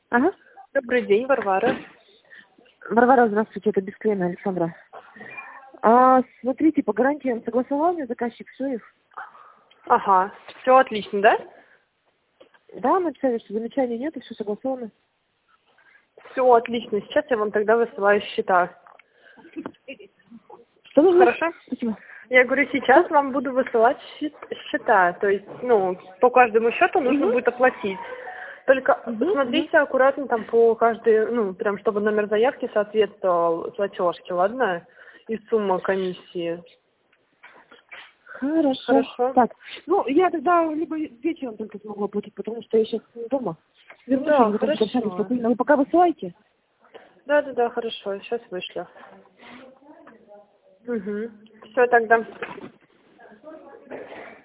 Ага. Добрый день, Варвара. Варвара, здравствуйте, это Бесклейна Александра. Смотрите, по гарантиям согласования заказчик все их. Ага, все отлично, да? Да, написали, что замечаний нет, и все согласовано. Все отлично. Сейчас я вам тогда высылаю счета. Что нужно? Хорошо? Спасибо. Я говорю, сейчас вам буду высылать счета. То есть, по каждому счету нужно будет оплатить. Только посмотрите аккуратно там по каждой, прям чтобы номер заявки соответствовал платежке, ладно? И сумма комиссии. Хорошо. Хорошо. Так, я тогда либо вечером только смогу оплатить, потому что я сейчас не дома. Вернусь, Да, я потом хорошо. спокойно. Вы пока высылайте. Да, хорошо. Сейчас вышлю. Угу. Все тогда.